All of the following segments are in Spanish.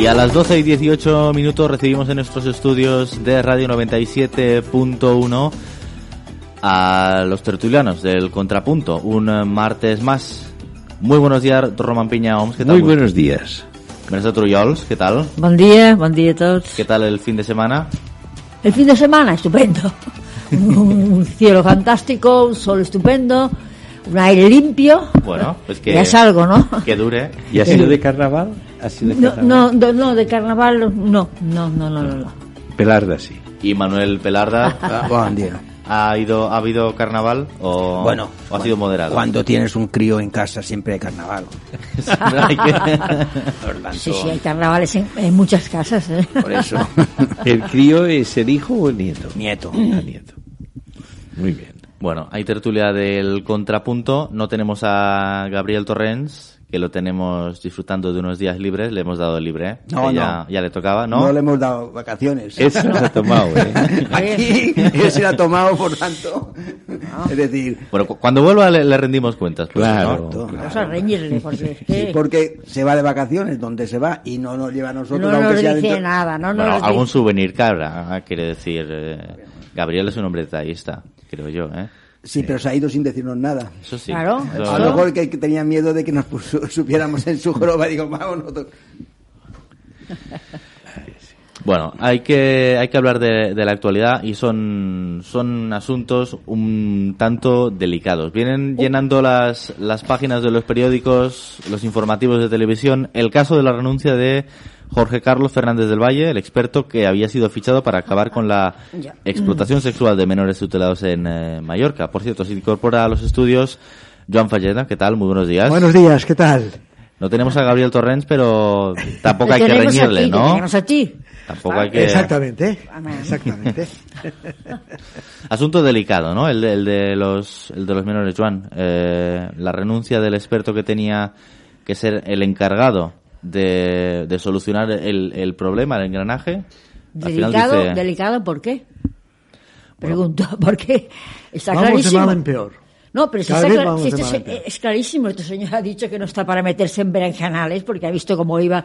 Y a las 12 y 18 minutos recibimos en nuestros estudios de Radio 97.1 a los tertulianos del Contrapunto, un martes más. Muy buenos días, Román Piña Oms, ¿qué tal? Muy buenos días. Mercè Trullols, ¿qué tal? Bon dia a tots. ¿Qué tal el fin de semana? El fin de semana, estupendo. Un cielo fantástico, un sol estupendo, un aire limpio. Bueno, pues que... Ya es algo, ¿no? Que dure. ¿Y ha sido de carnaval? ¿Ha sido de carnaval? No, de carnaval no. Pelarda sí. ¿Y Manuel Pelarda? Buen día. ¿Ha habido carnaval o ha sido moderado? Cuando tienes un crío en casa siempre hay carnaval. Sí, hay carnavales en muchas casas, ¿eh? Por eso. ¿El crío es el hijo o el nieto? Nieto. Nieto. Muy bien. Bueno, hay tertulia del Contrapunto. No tenemos a Gabriel Torrens, que lo tenemos disfrutando de unos días libres. Le hemos dado el libre. No, ya le tocaba, ¿no? No le hemos dado vacaciones. Eso se ha tomado, ¿eh? Aquí él se lo ha tomado, por tanto. Es decir... Bueno, cuando vuelva le rendimos cuentas. Pues, Claro. ¿no? Vamos a reñirle, porque es Sí, que porque se va de vacaciones donde se va y no nos lleva a nosotros. no aunque nos sea dice dentro... nada, no Bueno, nos algún dice... souvenir cabra, quiere decir. Gabriel es un hombre detallista, creo yo, ¿eh? Sí, pero se ha ido sin decirnos nada. Eso sí. Claro, Eso- eso- A lo mejor que tenía miedo de que nos supiéramos en su joroba. Digo, vámonos. Bueno, hay que hablar de la actualidad y son asuntos un tanto delicados. Vienen llenando las páginas de los periódicos, los informativos de televisión, el caso de la renuncia de Jorge Carlos Fernández del Valle, el experto que había sido fichado para acabar con la explotación sexual de menores tutelados en Mallorca. Por cierto, se incorpora a los estudios Joan Falleda. ¿Qué tal? Muy buenos días. Buenos días, ¿qué tal? No tenemos a Gabriel Torrens, pero tampoco hay que Tenemos reñirle, aquí, ¿no? Tenemos a ti. Tampoco hay que... Exactamente, Amén. exactamente. Asunto delicado, ¿no? El de los menores, Joan. La renuncia del experto que tenía que ser el encargado de solucionar el problema, el engranaje. Al final dice- Delicado, ¿por qué? Pregunto, ¿por qué? Está Vamos de clarísimo. mal en peor. No, pero si Cada está vez vamos si de este mal en peor. es clarísimo. Este señor ha dicho que no está para meterse en berenjenales porque ha visto cómo iba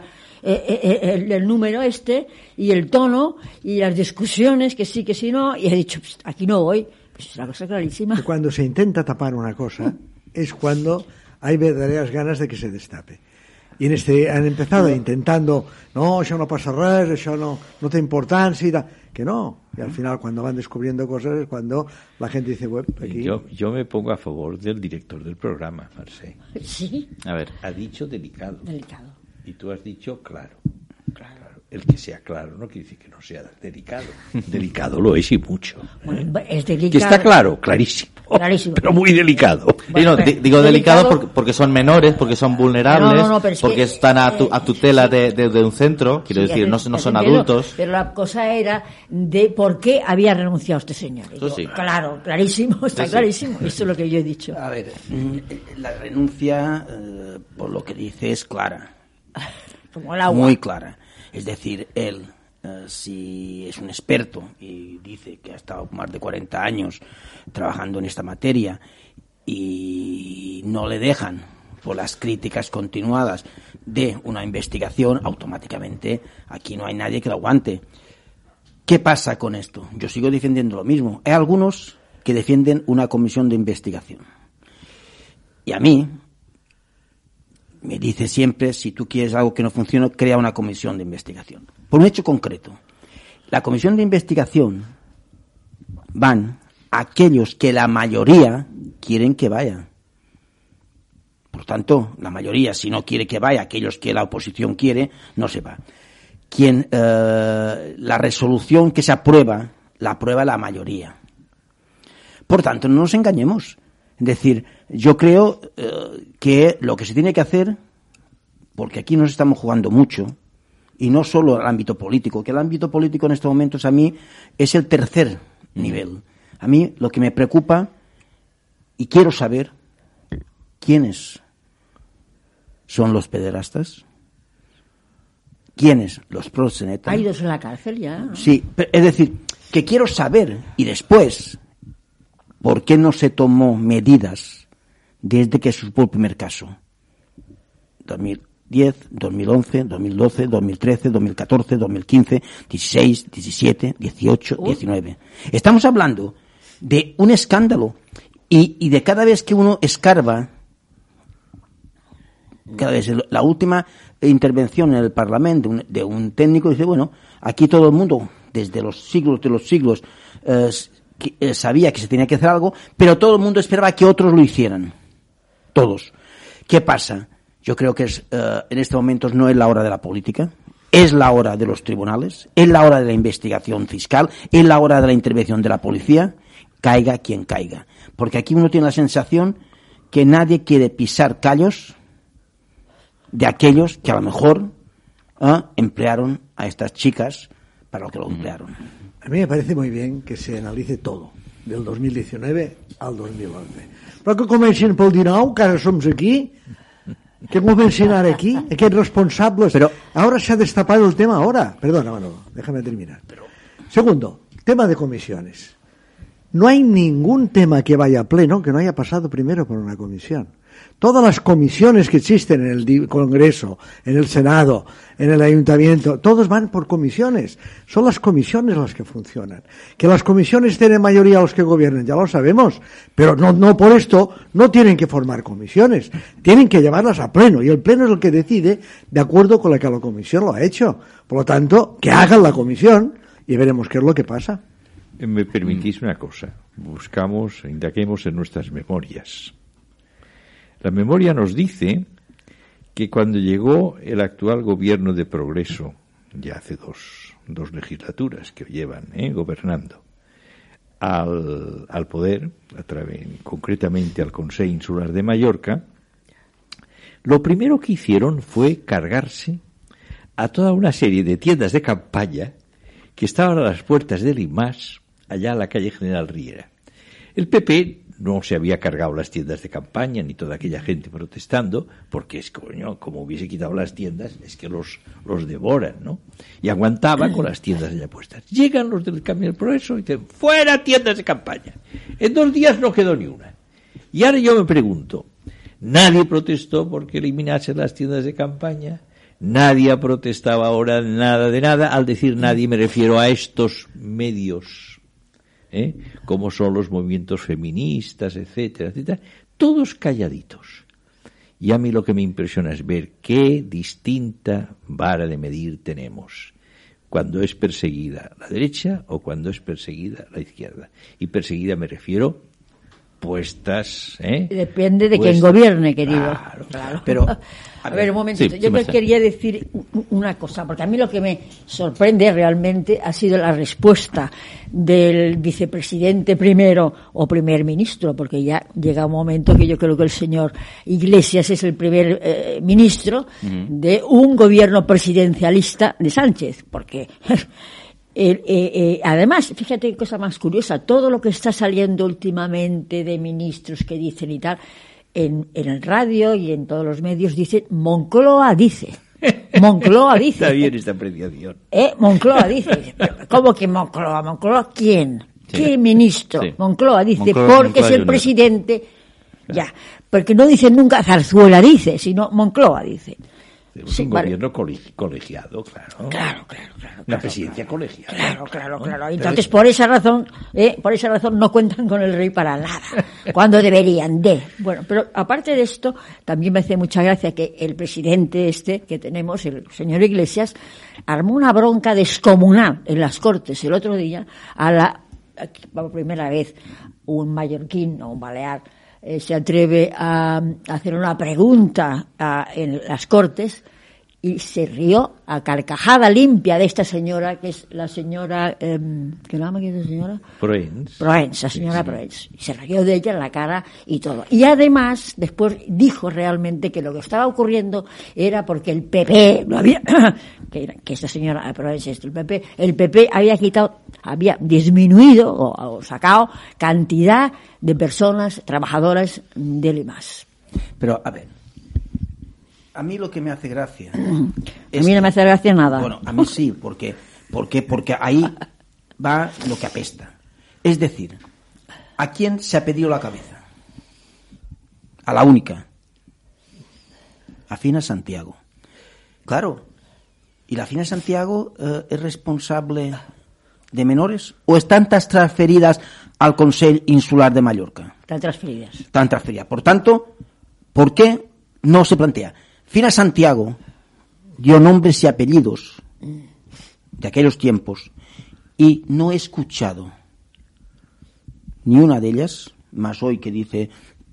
el número y el tono y las discusiones, que sí, no, y ha dicho, "Pst, aquí no voy". Pues es una cosa clarísima. Que cuando se intenta tapar una cosa es cuando hay verdaderas ganas de que se destape. I han empezado intentando, no, això no pasa res, això no té importància, y tal. Que no. Y al final, cuando van descubriendo cosas, es cuando la gente dice, bueno, aquí... Yo me pongo a favor del director del programa, Mercè. Sí, A ver, Ha dicho delicado. delicado. Y tú has dicho claro. Claro. El que sea claro no quiere decir que no sea delicado. Delicado lo es y mucho. Bueno, es delicado. Que está claro, clarísimo. Clarísimo. Pero muy delicado. sí, no, pero digo delicado porque son menores, porque son vulnerables, No, pero es porque que, están a tutela de un centro, quiero Sí, decir, no te son entiendo, adultos. Pero la cosa era de por qué había renunciado este señor. Y Eso yo, sí. Claro, clarísimo, está Sí, sí. clarísimo. Eso es lo que yo he dicho. A ver, la renuncia, por lo que dice, es clara. Como el agua. Muy clara. Es decir, él, si es un experto y dice que ha estado más de 40 años trabajando en esta materia y no le dejan por las críticas continuadas de una investigación, automáticamente aquí no hay nadie que lo aguante. ¿Qué pasa con esto? Yo sigo defendiendo lo mismo. Hay algunos que defienden una comisión de investigación. Y a mí me dice siempre, si tú quieres algo que no funciona, crea una comisión de investigación. Por un hecho concreto. La comisión de investigación van aquellos que la mayoría quieren que vayan. Por tanto, la mayoría, si no quiere que vaya, aquellos que la oposición quiere, no se va. La resolución que se aprueba, la aprueba la mayoría. Por tanto, no nos engañemos. Es decir, yo creo que lo que se tiene que hacer, porque aquí nos estamos jugando mucho, y no solo el ámbito político, que el ámbito político en estos momentos a mí es el tercer nivel. A mí lo que me preocupa, y quiero saber, ¿quiénes son los pederastas? ¿Quiénes? Los proxenetas. Hay dos en la cárcel ya, ¿no? Sí, es decir, que quiero saber, y después, ¿por qué no se tomó medidas desde que se supo el primer caso? 2010, 2011, 2012, 2013, 2014, 2015, 16, 17, 18, 19. Estamos hablando de un escándalo y de cada vez que uno escarba, cada vez la última intervención en el Parlamento de un técnico dice, bueno, aquí todo el mundo, desde los siglos de los siglos, sabía que se tenía que hacer algo, pero todo el mundo esperaba que otros lo hicieran. Todos. ¿Qué pasa? Yo creo que en este momento no es la hora de la política, es la hora de los tribunales, es la hora de la investigación fiscal, es la hora de la intervención de la policía, caiga quien caiga. Porque aquí uno tiene la sensación que nadie quiere pisar callos de aquellos que a lo mejor emplearon a estas chicas para lo que lo emplearon. A mí me parece muy bien que se analice todo, del 2019 al 2011. Però que comencin pel 19, que ara som aquí, que comencin ara aquí, aquests responsables. Pero ahora se ha destapado el tema ahora. Perdona, Manolo, déjame terminar. Segundo, tema de comisiones. No hay ningún tema que vaya a pleno que no haya pasado primero por una comisión. Todas las comisiones que existen en el Congreso, en el Senado, en el Ayuntamiento, todos van por comisiones. Son las comisiones las que funcionan. Que las comisiones tienen mayoría los que gobiernan, ya lo sabemos, pero no por esto no tienen que formar comisiones. Tienen que llevarlas a pleno, y el pleno es el que decide de acuerdo con lo que la comisión lo ha hecho. Por lo tanto, que hagan la comisión y veremos qué es lo que pasa. Me permitís una cosa. Indaguemos en nuestras memorias. La memoria nos dice que cuando llegó el actual gobierno de Progreso, ya hace dos legislaturas que llevan gobernando, al poder, concretamente al Consell Insular de Mallorca, lo primero que hicieron fue cargarse a toda una serie de tiendas de campaña que estaban a las puertas del IMAS, allá en la calle General Riera. El PP no se había cargado las tiendas de campaña ni toda aquella gente protestando, porque es como hubiese quitado las tiendas, es que los devoran, ¿no? Y aguantaban con las tiendas allá puestas. Llegan los del Camino del Progreso y dicen, ¡fuera tiendas de campaña! En 2 días no quedó ni una. Y ahora yo me pregunto, nadie protestó porque eliminasen las tiendas de campaña, nadie ha protestado ahora nada de nada. Al decir nadie me refiero a estos medios, como son los movimientos feministas, etcétera, etcétera, todos calladitos. Y a mí lo que me impresiona es ver qué distinta vara de medir tenemos cuando es perseguida la derecha o cuando es perseguida la izquierda. Y perseguida me refiero puestas, Depende de quién gobierne, querido. Claro. Pero a ver, un momentito. Sí, yo me sí, quería decir una cosa, porque a mí lo que me sorprende realmente ha sido la respuesta del vicepresidente primero o primer ministro, porque ya llega un momento que yo creo que el señor Iglesias es el primer ministro de un gobierno presidencialista de Sánchez, porque además, fíjate qué cosa más curiosa, todo lo que está saliendo últimamente de ministros que dicen y tal, en el radio y en todos los medios dicen, Moncloa dice. Moncloa dice. Está bien esta apreciación. Moncloa dice. ¿Cómo que Moncloa? ¿Moncloa quién? Sí. ¿Qué ministro? Sí. Moncloa dice, Moncloa porque es el Junior. presidente. Ya, porque no dicen nunca Zarzuela dice, sino Moncloa dice. Es un gobierno colegiado, claro. Claro. Una presidencia colegiada. Claro. Entonces, por esa razón no cuentan con el rey para nada, cuando deberían de. Bueno, pero aparte de esto, también me hace mucha gracia que el presidente que tenemos, el señor Iglesias, armó una bronca descomunal en las Cortes el otro día, por primera vez, un mallorquín o un balear se atreve a hacer una pregunta en las Cortes y se rió a carcajada limpia de esta señora, que es la señora, ¿qué llama que es la señora? Proens, la señora Proens. Y se rió de ella en la cara y todo. Y además, después dijo realmente que lo que estaba ocurriendo era porque el PP, no había, que esta señora Proens es del PP, el PP había disminuido o sacado cantidad de personas trabajadoras del IMAS. Pero, a ver, a mí lo que me hace gracia A mí no me hace gracia nada. Bueno, a mí sí, porque ahí va lo que apesta. Es decir, ¿a quién se ha pedido la cabeza? A la única. A Fina Santiago. Claro. ¿Y la FINA Santiago es responsable de menores? ¿O están transferidas al Consell Insular de Mallorca? Están transferidas. Están transferidas. Por tanto, ¿por qué no se plantea? FINA Santiago dio nombres y apellidos de aquellos tiempos y no he escuchado ni una de ellas, más hoy que dice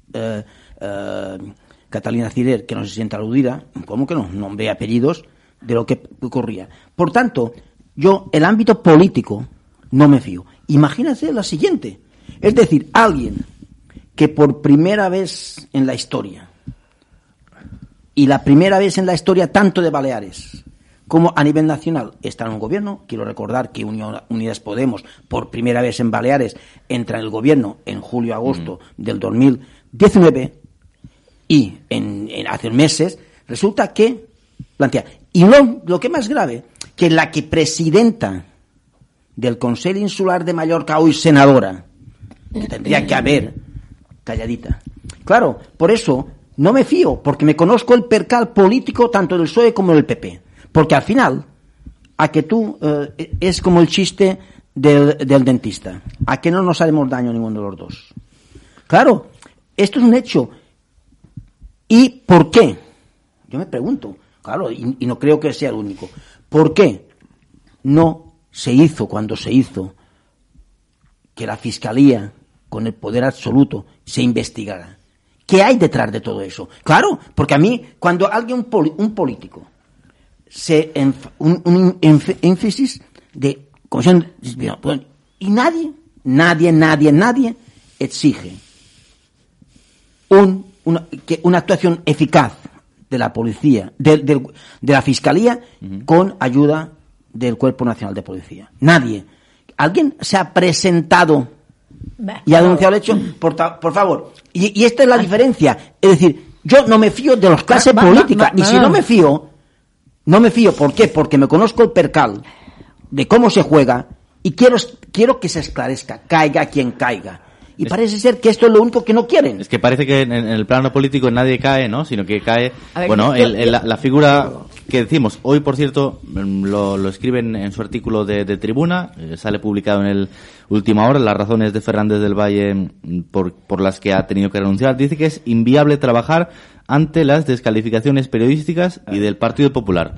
Catalina Cirer que no se siente aludida, ¿cómo que no? Nombre y apellidos de lo que ocurría. Por tanto, yo, el ámbito político, no me fío. Imagínate la siguiente. Es decir, alguien que por primera vez en la historia, y la primera vez en la historia tanto de Baleares como a nivel nacional está en un gobierno. Quiero recordar que Unidas Podemos, por primera vez en Baleares, entra en el gobierno en julio-agosto del 2019 y hace meses resulta que plantea. Y lo que más grave, que la que presidenta del Consell Insular de Mallorca, hoy senadora, que tendría que haber calladita. Claro, por eso no me fío, porque me conozco el percal político tanto del PSOE como del PP. Porque al final, a que tú es como el chiste del dentista, a que no nos haremos daño ninguno de los dos. Claro, esto es un hecho. ¿Y por qué? Yo me pregunto, claro, y no creo que sea el único. ¿Por qué no se hizo cuando se hizo que la Fiscalía, con el poder absoluto, se investigara? ¿Qué hay detrás de todo eso? Claro, porque a mí, cuando alguien, un político, un énfasis de comisión, y nadie exige una actuación eficaz de la policía, de la Fiscalía, con ayuda del Cuerpo Nacional de Policía. Nadie. ¿Alguien se ha presentado y ha denunciado el hecho? Por favor. Y esta es la diferencia. Es decir, yo no me fío de los clases políticas. Y si no me fío, ¿por qué? Porque me conozco el percal de cómo se juega y quiero que se esclarezca, caiga quien caiga. Y parece ser que esto es lo único que no quieren. Es que parece que en el plano político nadie cae, ¿no? Sino que cae, la figura que decimos. Hoy, por cierto, lo escriben en su artículo de Tribuna, sale publicado en el Última Hora, las razones de Fernández del Valle por las que ha tenido que renunciar. Dice que es inviable trabajar ante las descalificaciones periodísticas y del Partido Popular.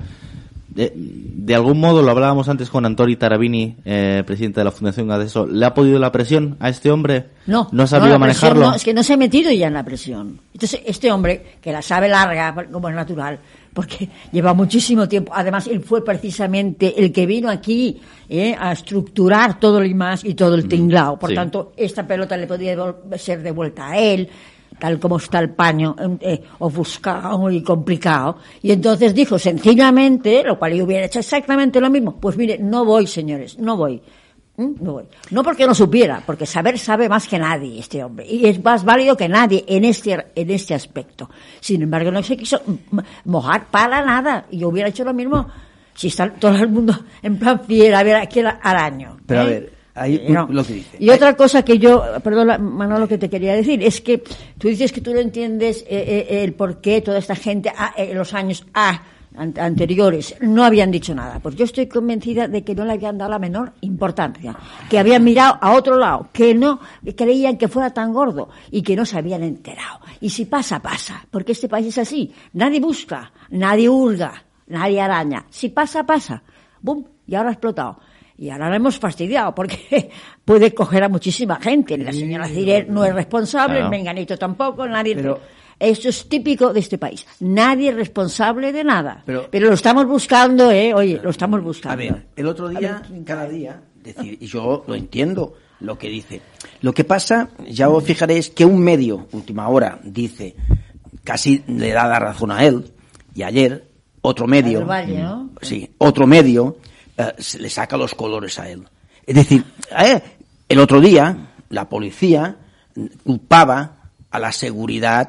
De algún modo, lo hablábamos antes con Antoni Tarabini, presidente de la Fundación Gadeso, ¿le ha podido la presión a este hombre? No. ¿No ha sabido manejarlo? No, es que no se ha metido ya en la presión. Entonces, este hombre, que la sabe larga, como es natural, porque lleva muchísimo tiempo, además él fue precisamente el que vino aquí a estructurar todo el IMAS y todo el tinglao. Por tanto, esta pelota le podía ser devuelta a él, tal como está el paño ofuscado y complicado, y entonces dijo sencillamente, lo cual yo hubiera hecho exactamente lo mismo, pues mire, no voy, señores, no voy. No porque no supiera, porque sabe más que nadie este hombre, y es más válido que nadie en este aspecto. Sin embargo, no se quiso mojar para nada, y yo hubiera hecho lo mismo si está todo el mundo en plan fiera, a ver, aquí al año. Pero a ver, ahí lo que dice. Y otra cosa que yo, perdón, Manolo, que te quería decir, es que tú dices que tú no entiendes el por qué toda esta gente en los años anteriores no habían dicho nada. Pues yo estoy convencida de que no le habían dado la menor importancia, que habían mirado a otro lado, que no creían que fuera tan gordo y que no se habían enterado. Y si pasa, pasa, porque este país es así. Nadie busca, nadie hurga, nadie araña. Si pasa, pasa. ¡Bum! Y ahora ha explotado. Y ahora la hemos fastidiado, porque puede coger a muchísima gente. La señora Cirer no es responsable, claro. El menganito tampoco, nadie... Pero esto es típico de este país. Nadie es responsable de nada. Pero lo estamos buscando, oye, lo estamos buscando. A ver, el otro día, cada día, decir, y yo lo entiendo, lo que dice. Lo que pasa, ya os fijaréis que un medio, Última Hora, dice, casi le da la razón a él, y ayer, otro medio... Valle, ¿no? Sí, otro medio... se le saca los colores a él. Es decir, el otro día la policía culpaba a la seguridad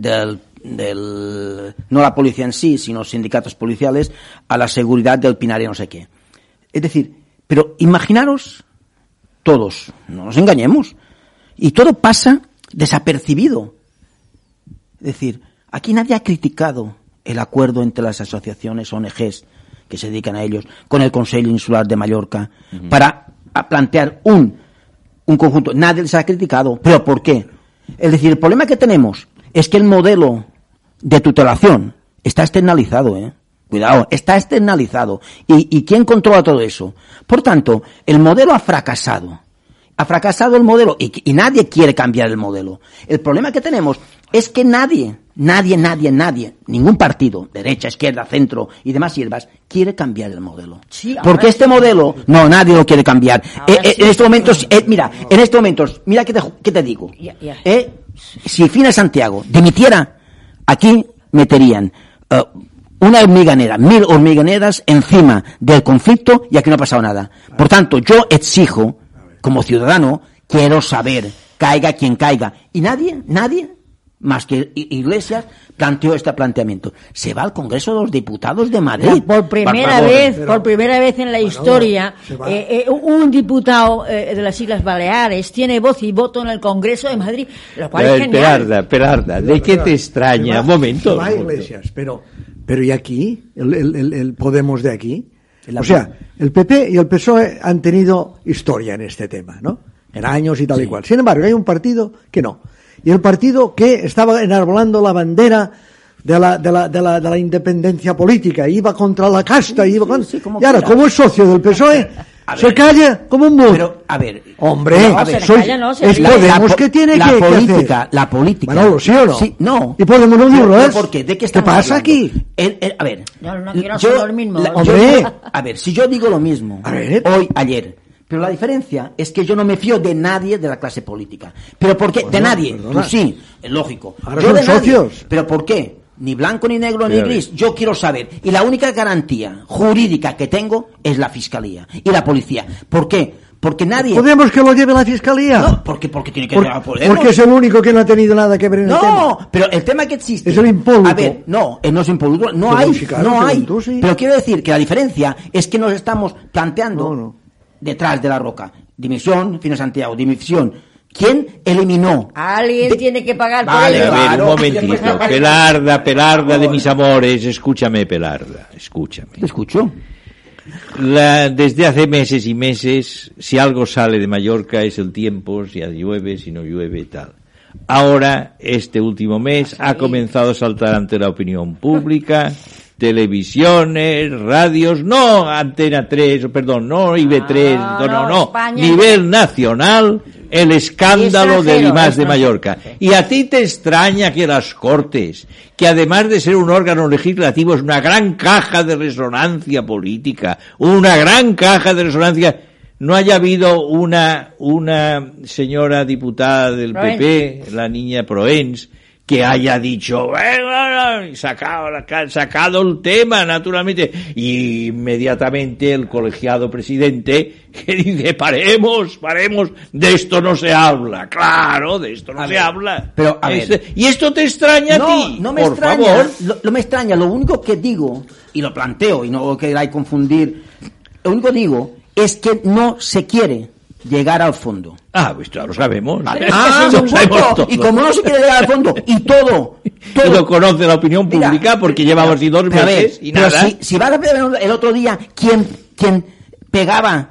no la policía en sí, sino sindicatos policiales, a la seguridad del Pinar y no sé qué. Es decir, pero imaginaros todos, no nos engañemos, y todo pasa desapercibido. Es decir, aquí nadie ha criticado el acuerdo entre las asociaciones ONGs que se dedican a ellos con el Consejo Insular de Mallorca para plantear un conjunto. Nadie les ha criticado. ¿Pero por qué? Es decir, el problema que tenemos es que el modelo de tutelación está externalizado, Cuidado, está externalizado. ¿Y quién controla todo eso? Por tanto, el modelo ha fracasado. Ha fracasado el modelo y nadie quiere cambiar el modelo. El problema que tenemos es que nadie, ningún partido, derecha, izquierda, centro y demás hierbas, quiere cambiar el modelo. Sí, porque este modelo, no, nadie lo quiere cambiar. En estos momentos, mira que te digo. Si Fina Santiago dimitiera, aquí meterían una hormiganera, 1000 hormiganeras encima del conflicto y aquí no ha pasado nada. Por tanto, yo exijo, como ciudadano, quiero saber, caiga quien caiga. Y nadie, más que Iglesias, planteó este planteamiento. Se va al Congreso de los Diputados de Madrid. Por primera vez en la historia, un diputado de las Islas Baleares tiene voz y voto en el Congreso de Madrid, lo cual es genial. Perarda, ¿de qué te extraña? Un momento. Se va a Iglesias, pero ¿y aquí? ¿El Podemos de aquí? O sea, el PP y el PSOE han tenido historia en este tema, ¿no? En años y tal y cual. Sin embargo, hay un partido que no. Y el partido que estaba enarbolando la bandera de la independencia política, iba contra la casta, y ahora, como es socio del PSOE, se calla como un muro. Pero, a ver, hombre, es Podemos que tiene que hacer. La política. Manolo, ¿sí o no? Sí, no. Y Podemos no burro, ¿eh? ¿Por qué? ¿De qué pasa hablando? aquí? A ver. No quiero ser lo mismo. A ver, si yo digo lo mismo, ayer, pero la diferencia es que yo no me fío de nadie de la clase política. ¿Pero por qué? Bueno, de nadie. Perdona. Tú sí, es lógico. Ahora yo son de socios. Nadie. ¿Pero por qué? Ni blanco, ni negro, ni gris. Yo quiero saber. Y la única garantía jurídica que tengo es la Fiscalía y la Policía. ¿Por qué? Porque nadie... ¿Podemos que lo lleve la Fiscalía? No, porque tiene que llevar Podemos. Porque es el único que no ha tenido nada que ver en el tema. No, pero el tema que existe... Es el impoluto. A ver, no es impoluto. No hay. Sí. Pero quiero decir que la diferencia es que nos estamos planteando detrás de la roca. Dimisión, Fina Santiago, dimisión. ¿Quién eliminó? Alguien tiene que pagar por ello. ello. A ver, un momentito. Pelarda de mis amores, escúchame, Pelarda, escúchame. Te escucho. Desde hace meses y meses, si algo sale de Mallorca es el tiempo, si llueve, si no llueve y tal. Ahora, este último mes, ha comenzado a saltar ante la opinión pública, televisiones, radios, no Antena 3, perdón, no IB3, no, nivel nacional, el escándalo del IMAS de Mallorca. Y a ti te extraña que las Cortes, que además de ser un órgano legislativo es una gran caja de resonancia política, no haya habido una señora diputada del PP, la niña Proens, que haya dicho, sacado el tema, naturalmente, y inmediatamente el colegiado presidente que dice, paremos, de esto no se habla, claro, de esto no se habla. Pero, a ver. ¿Y esto te extraña a ti? No me por extraña, favor. no me extraña, lo único que digo, y lo planteo, y no queráis confundir, lo único que digo es que no se quiere llegar al fondo. Pues ya lo sabemos. Vale. Y como no se quiere llegar al fondo, y todo y lo conoce la opinión pública, porque llevamos así 2 meses y nada. Pero si vas a ver el otro día, ¿quién pegaba,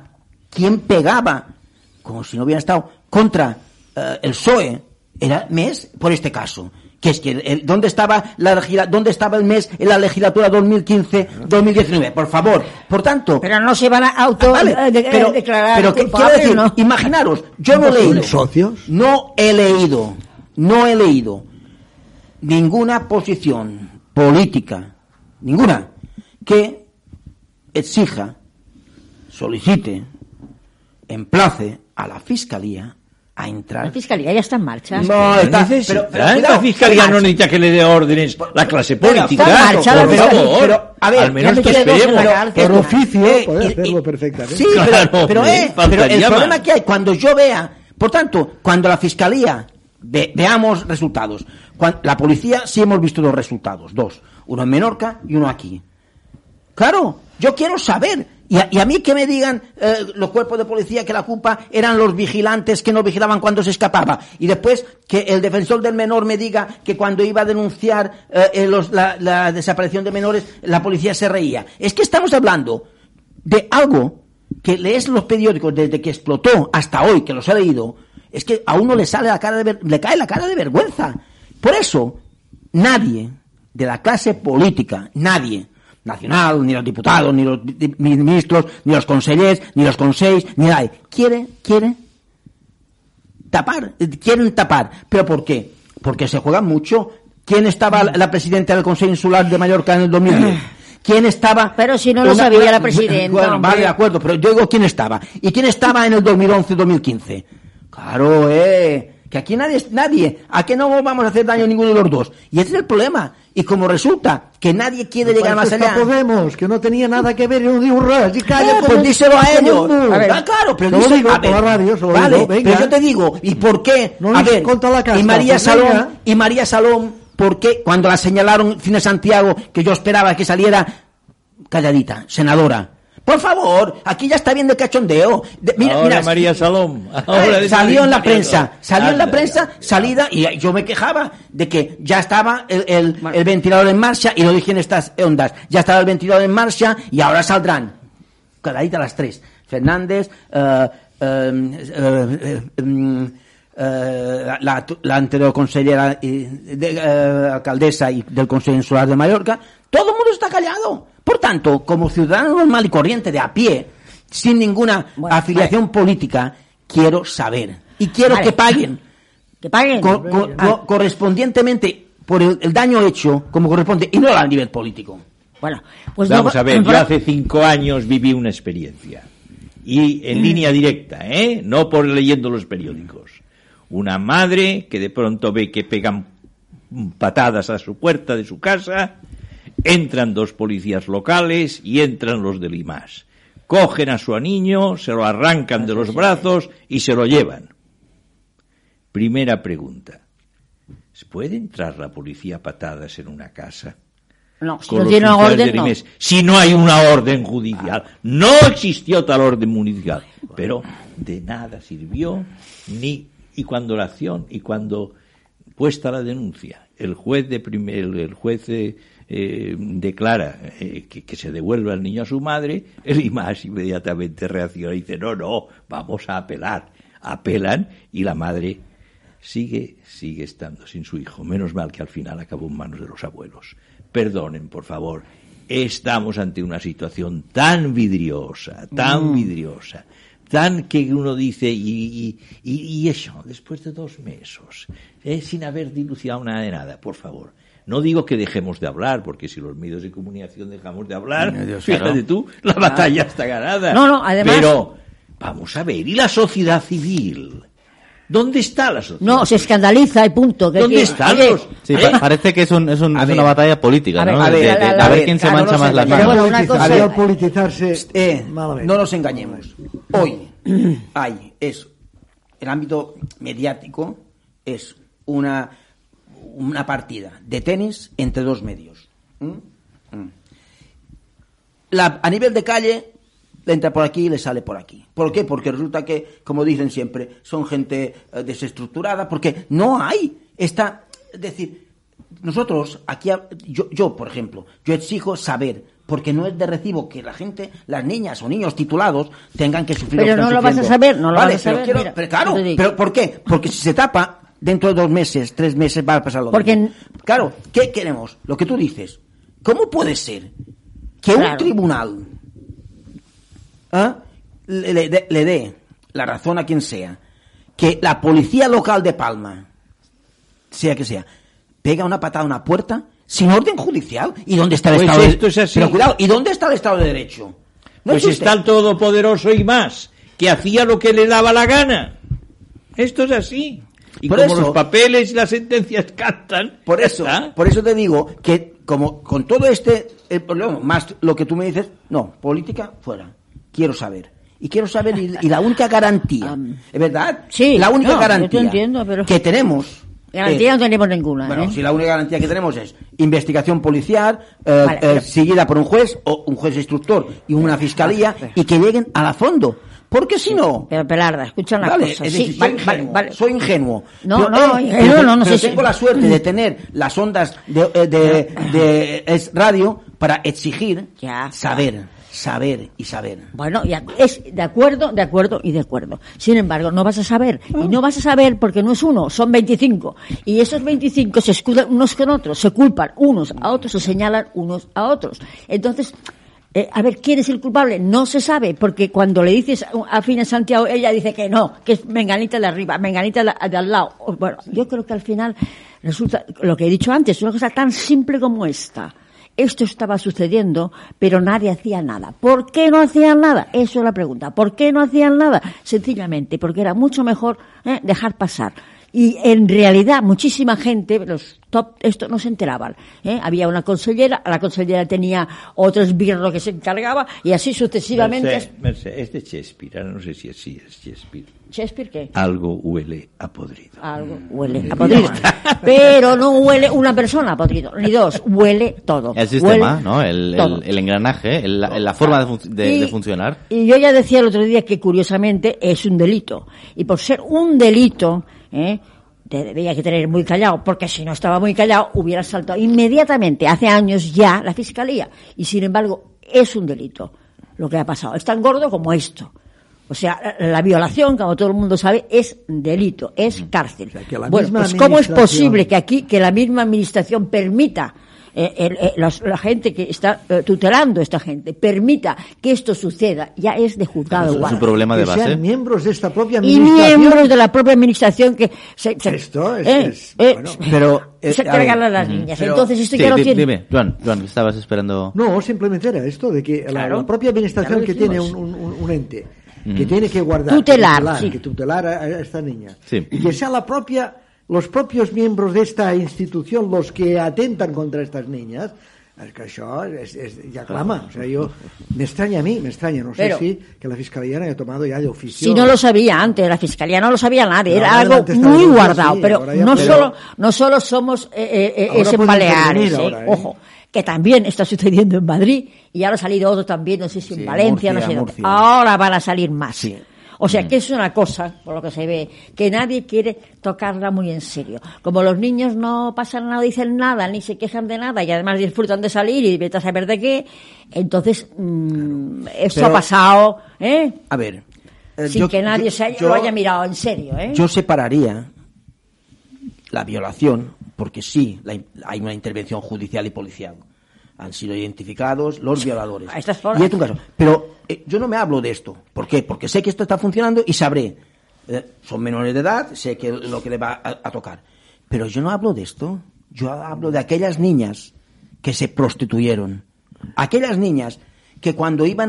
como si no hubiera estado, contra el PSOE, era MES por este caso. Que es que ¿dónde estaba el MES en la legislatura 2015-2019? Por favor. Por tanto, pero no se van a declarar. Pero quiero decir, ¿no? Imaginaros, yo no he leído. ¿Socios? No he leído ninguna posición política, ninguna, que exija, solicite, emplace a la Fiscalía a entrar. La Fiscalía ya está en marcha. No, pero la Fiscalía no necesita que le dé órdenes la clase política. Por favor. Pero, a ver, al menos te esperemos. Por oficio puede hacerlo perfectamente. Sí, pero el problema que hay, cuando yo vea, por tanto, cuando la Fiscalía veamos resultados, la policía sí hemos visto 2 resultados, 2, uno en Menorca y uno aquí. Claro, yo quiero saber Y a mí que me digan los cuerpos de policía que la culpa eran los vigilantes que no vigilaban cuando se escapaba. Y después que el defensor del menor me diga que cuando iba a denunciar la desaparición de menores, la policía se reía. Es que estamos hablando de algo que lees los periódicos desde que explotó hasta hoy, que los he leído, es que a uno le cae la cara de vergüenza. Por eso, nadie de la clase política, nadie, nacional, ni los diputados, ni los ministros, ni los consellers, ni los consells, ni nadie, quieren tapar. ¿Pero por qué? Porque se juega mucho. ¿Quién estaba la presidenta del Consejo Insular de Mallorca en el 2010? ¿Quién estaba? Pero si no lo sabía la presidenta. Bueno, vale, de acuerdo, pero yo digo quién estaba. ¿Y quién estaba en el 2011-2015? Claro, que aquí nadie, ¿a qué no vamos a hacer daño a ninguno de los dos? Y ese es el problema. Y como resulta que nadie quiere llegar más allá. Podemos, que no tenía nada que ver, y no digo ras, y calla, pues díselo a ellos. A ver, claro, pero díselo por la radio, vale, pero yo te digo, ¿y por qué? No a ver, la casta, y María Salom, ¿por qué cuando la señalaron Cine Santiago, que yo esperaba que saliera calladita, senadora? Por favor, aquí ya está bien de cachondeo. Mira, María Salom. Salió en la prensa, salida, y yo me quejaba de que ya estaba el ventilador en marcha, y lo dije en estas ondas, ya estaba el ventilador en marcha, y ahora saldrán, calladita las tres, Fernández, la anterior consellera, alcaldesa y del Consejo Insular de Mallorca, todo el mundo está callado. Por tanto, como ciudadano normal y corriente de a pie, sin ninguna afiliación política, quiero saber. Y quiero que paguen. Que paguen. Correspondientemente por el daño hecho, como corresponde, y no a nivel político. Bueno, pues vamos a ver, yo hace 5 años viví una experiencia. Y en línea directa, no por leyendo los periódicos. Una madre que de pronto ve que pegan patadas a su puerta de su casa. Entran 2 policías locales y entran los del IMAS. Cogen a su niño, se lo arrancan de los brazos y se lo llevan. Primera pregunta. ¿Puede entrar la policía a patadas en una casa? No, si no tiene una orden, no. Si no hay una orden judicial. No existió tal orden municipal. Pero de nada sirvió y cuando la acción y cuando puesta la denuncia, el juez declara que se devuelva el niño a su madre, el IMAS inmediatamente reacciona y dice no, vamos a apelar. Apelan y la madre sigue estando sin su hijo. Menos mal que al final acabó en manos de los abuelos. Perdonen, por favor, estamos ante una situación tan vidriosa, tan que uno dice, y eso, después de 2 meses, sin haber dilucidado nada de nada, por favor. No digo que dejemos de hablar, porque si los medios de comunicación dejamos de hablar, fíjate tú, la batalla está ganada. No, además. Pero, vamos a ver, ¿y la sociedad civil? ¿Dónde está la sociedad? No, se escandaliza y punto. ¿Dónde están los...? Sí, parece que es una batalla política, ¿no? A ver quién se mancha más las manos. Bueno, politizarse... no nos engañemos. Hoy es el ámbito mediático, es una partida de tenis entre 2 medios. A nivel de calle, le entra por aquí y le sale por aquí. ¿Por qué? Porque resulta que, como dicen siempre, son gente desestructurada, porque no hay esta... Es decir, nosotros aquí, yo por ejemplo, yo exijo saber, porque no es de recibo que la gente, las niñas o niños titulados, tengan que sufrir. Pero no lo vas a saber, vas a saber. Pero claro, pero ¿por qué? Porque si se tapa... Dentro de 2 meses, 3 meses va a pasar lo mismo. Claro, ¿qué queremos? Lo que tú dices. ¿Cómo puede ser que un tribunal le dé la razón a quien sea, que la policía local de Palma, sea que sea, pega una patada a una puerta sin orden judicial? ¿Y dónde está el Estado de Derecho? Pero cuidado, ¿y dónde está el Estado de Derecho? Pues está el Todopoderoso y más, que hacía lo que le daba la gana. Esto es así. Y por como eso, los papeles y las sentencias cantan... Por eso te digo que como con todo el problema, más lo que tú me dices, no, política, fuera. Quiero saber. Y y la única garantía, ¿es verdad? Sí. La única garantía yo te entiendo, pero... que tenemos Garantía no tenemos ninguna. Bueno, ¿eh? si la única garantía que tenemos es investigación policial, Vale, pero- seguida por un juez o un juez instructor y una fiscalía, y que lleguen a fondo. Porque si no... Pero Pelarda, escucha una Vale, cosa. es Sí, decir, soy ingenuo. No, Pero, no, ingenuo no pero sé si- tengo la suerte de tener las ondas de radio para exigir Ya. saber y saber. Bueno, ya, es de acuerdo. Sin embargo, no vas a saber. Y no vas a saber porque no es uno, son 25. Y esos 25 se escudan unos con otros, se culpan unos a otros, se señalan unos a otros. Entonces, a ver, ¿quién es el culpable? No se sabe, porque cuando le dices a Fina Santiago, ella dice que no, que es Menganita de arriba, Menganita de al lado. Bueno, yo creo que al final resulta, lo que he dicho antes, una cosa tan simple como esta. Esto estaba sucediendo, pero nadie hacía nada. ¿Por qué no hacían nada? Eso es la pregunta. ¿Por qué no hacían nada? Sencillamente, porque era mucho mejor dejar pasar. Y en realidad muchísima gente, los top, esto no se enteraban. Había una consellera, la consellera tenía otro esbirro que se encargaba y así sucesivamente. Merced, es de Shakespeare, ahora no sé si así es Shakespeare. ¿Shakespeare qué? Algo huele a podrido. Algo huele a podrido. Pero no huele una persona a podrido, ni dos, huele todo. El sistema, Huele ¿no? El engranaje, la forma de funcionar. Y yo ya decía el otro día que curiosamente es un delito. Y por ser un delito, debía que tener muy callado, porque si no estaba muy callado hubiera saltado inmediatamente, hace años ya, la Fiscalía. Y sin embargo, es un delito lo que ha pasado. Es tan gordo como esto. O sea, la violación, como todo el mundo sabe, es delito, es cárcel. O sea, que la Bueno, misma pues ¿cómo es administración- posible que aquí, que la misma administración permita, la gente que está tutelando a esta gente, permita que esto suceda? Ya es de juzgado Eso es igual. un problema de Que sean base. miembros de esta propia Y administración. miembros de la propia administración que Esto es- bueno, pero, se a ver, cargan a las niñas. pero- Entonces esto Sí, ya no tiene. dime, Joan, que estabas esperando. No, simplemente era esto, de que Claro, la propia administración ya lo que tiene dijimos. un ente, que tiene que guardar, Tutelar, sí. que tutelar a esta niña, Sí. y que sean los propios miembros de esta institución los que atentan contra estas niñas, es que això ya clama. O sea, me extraña, no Pero- sé si que la Fiscalía no haya tomado ya de oficio. Si no lo sabía antes, la Fiscalía no lo sabía nadie, Pero era ahora algo delante está muy la denuncia, guardado, sí, pero ahora ya- no pero- solo somos es en puede Baleares, intervenir ahora, ojo, que también está sucediendo en Madrid y ahora ha salido otro también, no sé si en Sí, Valencia, Murcia, no sé dónde. Murcia. Ahora van a salir más. Sí. O sea, que es una cosa, por lo que se ve, que nadie quiere tocarla muy en serio. Como los niños no pasan nada, dicen nada, ni se quejan de nada, y además disfrutan de salir y vete a saber de qué, entonces esto Pero- ha pasado, A ver. sin que nadie lo haya mirado en serio, Yo separaría la violación, porque sí, hay una intervención judicial y policial. Han sido identificados los violadores. A estas horas. Y es un caso. Pero yo no me hablo de esto. ¿Por qué? Porque sé que esto está funcionando y sabré. Son menores de edad, sé que lo que le va a tocar. Pero yo no hablo de esto. Yo hablo de aquellas niñas que se prostituyeron. Aquellas niñas que cuando iban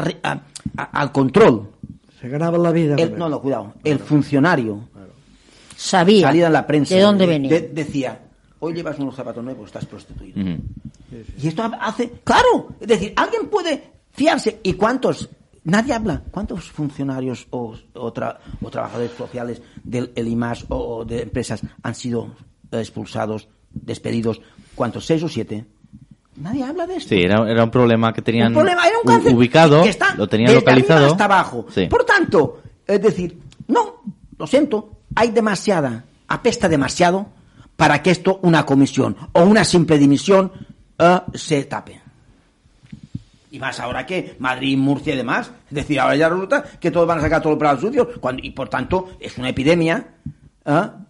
al control, Se ganaban la vida. no, cuidado, el funcionario sabía salía en la prensa de dónde venía. decía, hoy llevas unos zapatos nuevos, estás prostituido. Ujú. Y esto hace, claro, es decir, alguien puede fiarse. ¿Y cuántos? Nadie habla. ¿Cuántos funcionarios o trabajadores sociales del IMAS o de empresas han sido expulsados, despedidos? ¿Cuántos? 6 o 7. Nadie habla de esto. Sí, era un problema que tenían Un problema, era un cáncer ubicado, que está lo tenían desde localizado. arriba hasta abajo. Sí. Por tanto, es decir, no, lo siento, apesta demasiado para que esto, una comisión o una simple dimisión, se tape. Y más ahora que Madrid, Murcia y demás. Es decir, ahora ya resulta que todos van a sacar todos los brazos sucios. Y por tanto, es una epidemia